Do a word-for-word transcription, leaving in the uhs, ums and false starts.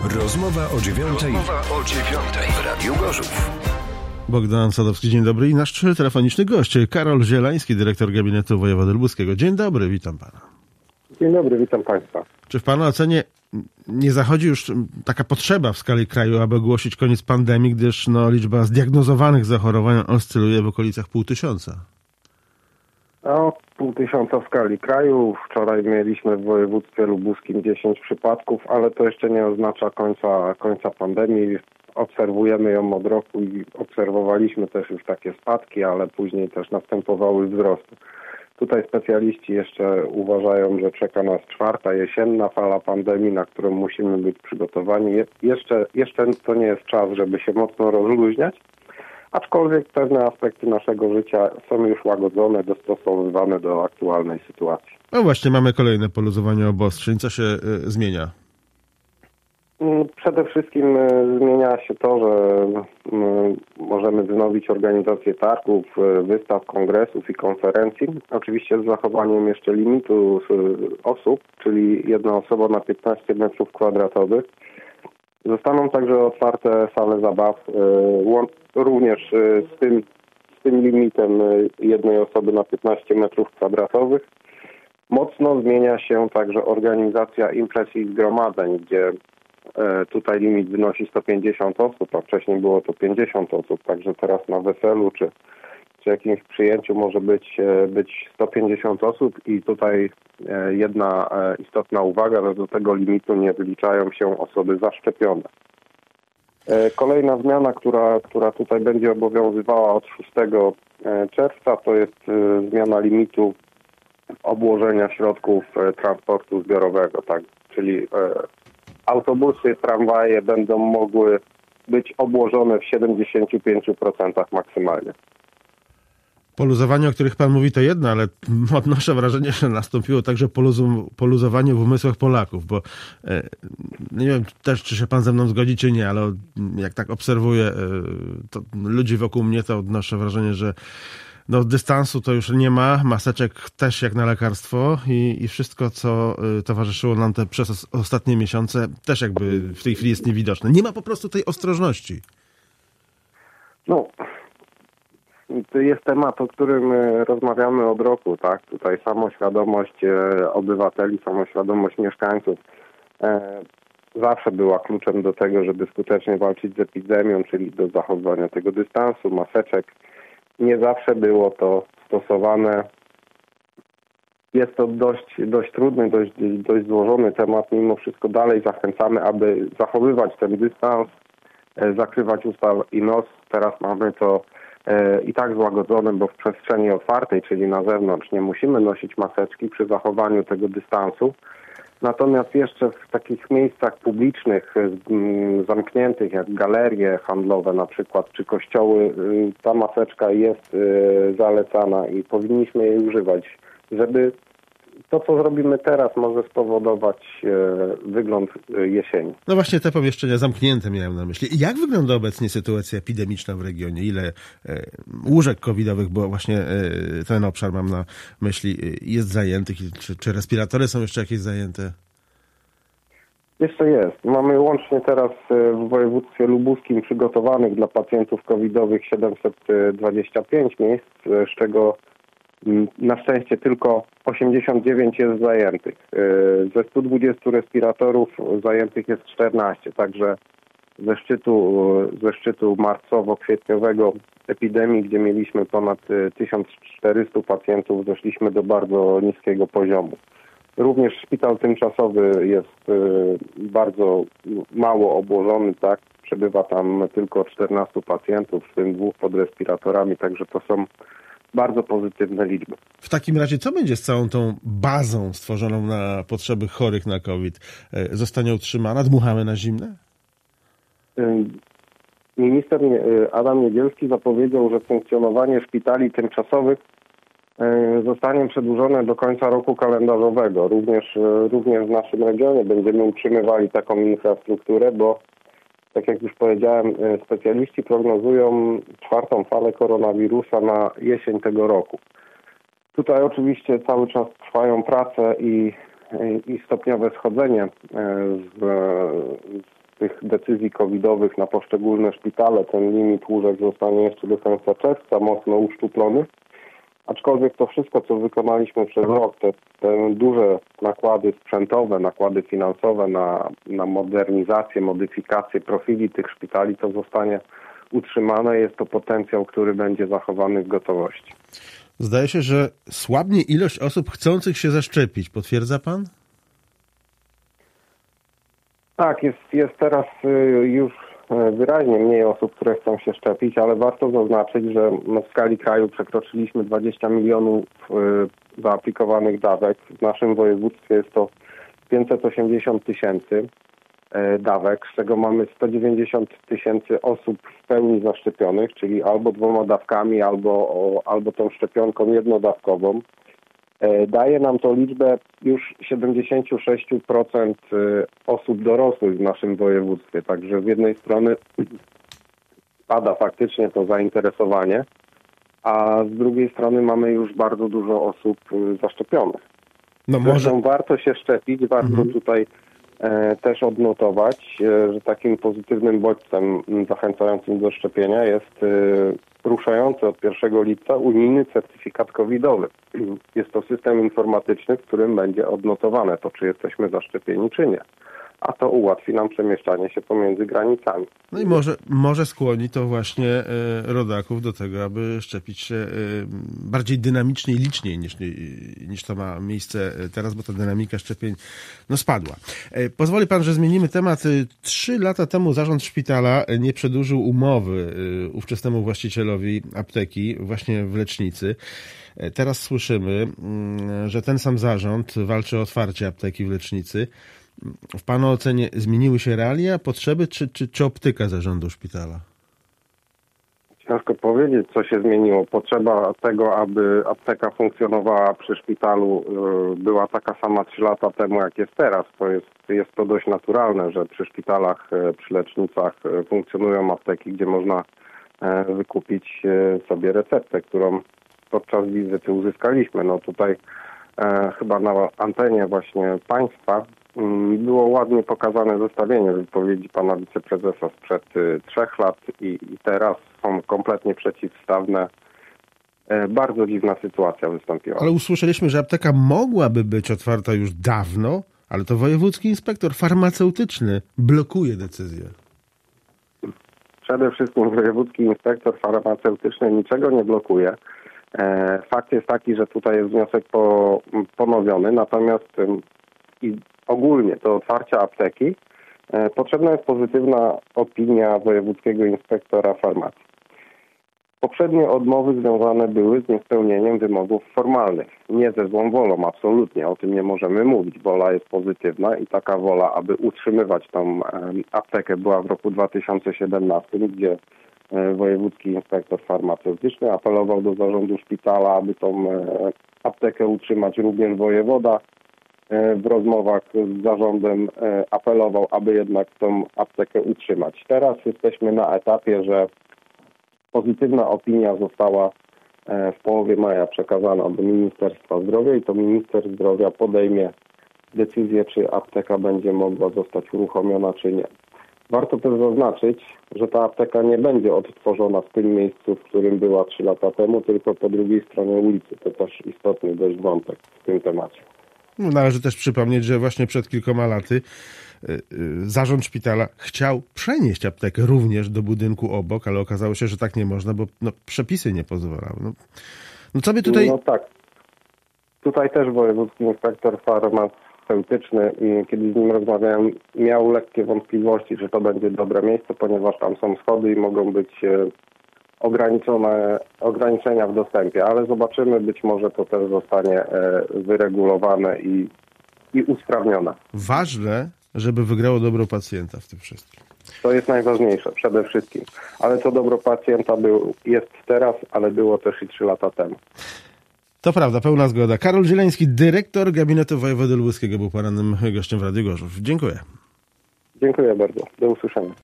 Rozmowa o dziewiątej. Rozmowa o dziewiątej w Radiu Gorzów. Bogdan Sadowski, dzień dobry. I nasz telefoniczny gość, Karol Zielański, dyrektor gabinetu wojewody lubuskiego. Dzień dobry, witam pana. Dzień dobry, witam państwa. Czy w pana ocenie nie zachodzi już taka potrzeba w skali kraju, aby ogłosić koniec pandemii, gdyż no, liczba zdiagnozowanych zachorowań oscyluje w okolicach pół tysiąca? No, pół tysiąca w skali kraju. Wczoraj mieliśmy w województwie lubuskim dziesięć przypadków, ale to jeszcze nie oznacza końca, końca pandemii. Obserwujemy ją od roku i obserwowaliśmy też już takie spadki, ale później też następowały wzrosty. Tutaj specjaliści jeszcze uważają, że czeka nas czwarta jesienna fala pandemii, na którą musimy być przygotowani. Je- jeszcze, jeszcze to nie jest czas, żeby się mocno rozluźniać, aczkolwiek pewne aspekty naszego życia są już łagodzone, dostosowywane do aktualnej sytuacji. No właśnie, mamy kolejne poluzowanie obostrzeń. Co się y, zmienia? Przede wszystkim zmienia się to, że możemy wznowić organizację targów, wystaw, kongresów i konferencji. Oczywiście z zachowaniem jeszcze limitu osób, czyli jedna osoba na piętnaście metrów kwadratowych. Zostaną także otwarte sale zabaw, również z tym, z tym limitem jednej osoby na piętnaście metrów kwadratowych. Mocno zmienia się także organizacja imprez i zgromadzeń, gdzie tutaj limit wynosi sto pięćdziesiąt osób, a wcześniej było to pięćdziesiąt osób, także teraz na weselu czy, czy jakimś przyjęciu może być, być sto pięćdziesiąt osób i tutaj jedna istotna uwaga, że do tego limitu nie wyliczają się osoby zaszczepione. Kolejna zmiana, która, która tutaj będzie obowiązywała od szóstego czerwca, to jest zmiana limitu obłożenia środków transportu zbiorowego, tak, czyli autobusy, tramwaje będą mogły być obłożone w siedemdziesiąt pięć procent maksymalnie. Poluzowanie, o których pan mówi, to jedno, ale odnoszę wrażenie, że nastąpiło także poluzu, poluzowanie w umysłach Polaków, bo e, nie wiem też, czy się pan ze mną zgodzi, czy nie, ale jak tak obserwuję e, to ludzi wokół mnie, to odnoszę wrażenie, że no, dystansu to już nie ma, maseczek też jak na lekarstwo i, i wszystko, co y, towarzyszyło nam te przez os- ostatnie miesiące, też jakby w tej chwili jest niewidoczne. Nie ma po prostu tej ostrożności. No, to jest temat, o którym rozmawiamy od roku, tak? Tutaj samoświadomość e, obywateli, samoświadomość mieszkańców e, zawsze była kluczem do tego, żeby skutecznie walczyć z epidemią, czyli do zachowania tego dystansu, maseczek. Nie zawsze było to stosowane. Jest to dość, dość trudny, dość, dość złożony temat. Mimo wszystko dalej zachęcamy, aby zachowywać ten dystans, e, zakrywać usta i nos. Teraz mamy to e, i tak złagodzone, bo w przestrzeni otwartej, czyli na zewnątrz, nie musimy nosić maseczki przy zachowaniu tego dystansu. Natomiast jeszcze w takich miejscach publicznych, m, zamkniętych jak galerie handlowe na przykład, czy kościoły, y, ta maseczka jest y, zalecana i powinniśmy jej używać, żeby to, co zrobimy teraz, może spowodować y, wygląd y, jesieni. No właśnie te pomieszczenia zamknięte miałem na myśli. Jak wygląda obecnie sytuacja epidemiczna w regionie? Ile e, łóżek covidowych, bo właśnie e, ten obszar mam na myśli, e, jest zajętych? Czy, czy respiratory są jeszcze jakieś zajęte? Jeszcze jest. Mamy łącznie teraz w województwie lubuskim przygotowanych dla pacjentów covidowych siedemset dwadzieścia pięć miejsc, z czego na szczęście tylko osiemdziesiąt dziewięć jest zajętych. Ze stu dwudziestu respiratorów zajętych jest czternaście, także ze szczytu, ze szczytu marcowo-kwietniowego epidemii, gdzie mieliśmy ponad tysiąc czterysta pacjentów, doszliśmy do bardzo niskiego poziomu. Również szpital tymczasowy jest y, bardzo mało obłożony, tak? Przebywa tam tylko czternastu pacjentów, w tym dwóch pod respiratorami, także to są bardzo pozytywne liczby. W takim razie co będzie z całą tą bazą stworzoną na potrzeby chorych na COVID? Zostanie utrzymana? Dmuchamy na zimne? Y, minister Adam Niedzielski zapowiedział, że funkcjonowanie szpitali tymczasowych zostanie przedłużone do końca roku kalendarzowego. Również, również w naszym regionie będziemy utrzymywali taką infrastrukturę, bo tak jak już powiedziałem, specjaliści prognozują czwartą falę koronawirusa na jesień tego roku. Tutaj oczywiście cały czas trwają prace i, i stopniowe schodzenie z, z decyzji covidowych na poszczególne szpitale ten limit łóżek zostanie jeszcze do końca czerwca mocno uszczuplony. Aczkolwiek to wszystko, co wykonaliśmy przez rok, te, te duże nakłady sprzętowe, nakłady finansowe na, na modernizację, modyfikację profili tych szpitali, to zostanie utrzymane. Jest to potencjał, który będzie zachowany w gotowości. Zdaje się, że słabnie ilość osób chcących się zaszczepić. Potwierdza pan? Tak, jest, jest teraz już wyraźnie mniej osób, które chcą się szczepić, ale warto zaznaczyć, że w skali kraju przekroczyliśmy dwadzieścia milionów zaaplikowanych dawek. W naszym województwie jest to pięćset osiemdziesiąt tysięcy dawek, z czego mamy sto dziewięćdziesiąt tysięcy osób w pełni zaszczepionych, czyli albo dwoma dawkami, albo, albo tą szczepionką jednodawkową. Daje nam to liczbę już siedemdziesiąt sześć procent osób dorosłych w naszym województwie. Także z jednej strony spada faktycznie to zainteresowanie, a z drugiej strony mamy już bardzo dużo osób zaszczepionych. No może... Zresztą warto się szczepić, warto mhm. tutaj e, też odnotować, e, że takim pozytywnym bodźcem zachęcającym do szczepienia jest e, ruszający od pierwszego lipca unijny certyfikat covidowy. Jest to system informatyczny, w którym będzie odnotowane to, czy jesteśmy zaszczepieni, czy nie. A to ułatwi nam przemieszczanie się pomiędzy granicami. No i może, może skłoni to właśnie e, rodaków do tego, aby szczepić się e, bardziej dynamicznie i liczniej niż, niż to ma miejsce teraz, bo ta dynamika szczepień no, spadła. E, pozwoli pan, że zmienimy temat. Trzy lata temu zarząd szpitala nie przedłużył umowy e, ówczesnemu właścicielowi apteki właśnie w Lecznicy. E, teraz słyszymy, m, że ten sam zarząd walczy o otwarcie apteki w Lecznicy. W pana ocenie zmieniły się realia, potrzeby, czy, czy, czy optyka zarządu szpitala? Ciężko powiedzieć, co się zmieniło. Potrzeba tego, aby apteka funkcjonowała przy szpitalu, była taka sama trzy lata temu, jak jest teraz. To jest, jest to dość naturalne, że przy szpitalach, przy lecznicach funkcjonują apteki, gdzie można wykupić sobie receptę, którą podczas wizyty uzyskaliśmy. No tutaj chyba na antenie właśnie państwa było ładnie pokazane zestawienie wypowiedzi pana wiceprezesa sprzed y, trzech lat i, i teraz są kompletnie przeciwstawne. E, bardzo dziwna sytuacja wystąpiła. Ale usłyszeliśmy, że apteka mogłaby być otwarta już dawno, ale to wojewódzki inspektor farmaceutyczny blokuje decyzję. Przede wszystkim wojewódzki inspektor farmaceutyczny niczego nie blokuje. E, fakt jest taki, że tutaj jest wniosek po, ponowiony, natomiast y, i ogólnie do otwarcia apteki e, potrzebna jest pozytywna opinia wojewódzkiego inspektora farmacji. Poprzednie odmowy związane były z niespełnieniem wymogów formalnych. Nie ze złą wolą, absolutnie. O tym nie możemy mówić. Wola jest pozytywna i taka wola, aby utrzymywać tą e, aptekę, była w roku dwa tysiące siedemnastym, gdzie e, wojewódzki inspektor farmaceutyczny apelował do zarządu szpitala, aby tą e, aptekę utrzymać. Również wojewoda w rozmowach z zarządem apelował, aby jednak tą aptekę utrzymać. Teraz jesteśmy na etapie, że pozytywna opinia została w połowie maja przekazana do Ministerstwa Zdrowia i to Minister Zdrowia podejmie decyzję, czy apteka będzie mogła zostać uruchomiona, czy nie. Warto też zaznaczyć, że ta apteka nie będzie odtworzona w tym miejscu, w którym była trzy lata temu, tylko po drugiej stronie ulicy. To też istotny dość wątek w tym temacie. No, należy też przypomnieć, że właśnie przed kilkoma laty y, y, zarząd szpitala chciał przenieść aptekę również do budynku obok, ale okazało się, że tak nie można, bo no, przepisy nie pozwalały. No, no co by tutaj... No tak. Tutaj też wojewódzki inspektor farmaceutyczny, kiedy z nim rozmawiałem, miał lekkie wątpliwości, że to będzie dobre miejsce, ponieważ tam są schody i mogą być ograniczone, ograniczenia w dostępie, ale zobaczymy, być może to też zostanie wyregulowane i, i usprawnione. Ważne, żeby wygrało dobro pacjenta w tym wszystkim. To jest najważniejsze, przede wszystkim. Ale to dobro pacjenta był, jest teraz, ale było też i trzy lata temu. To prawda, pełna zgoda. Karol Zieleński, dyrektor gabinetu wojewody lubuskiego, był porannym gościem w Radiu Gorzów. Dziękuję. Dziękuję bardzo. Do usłyszenia.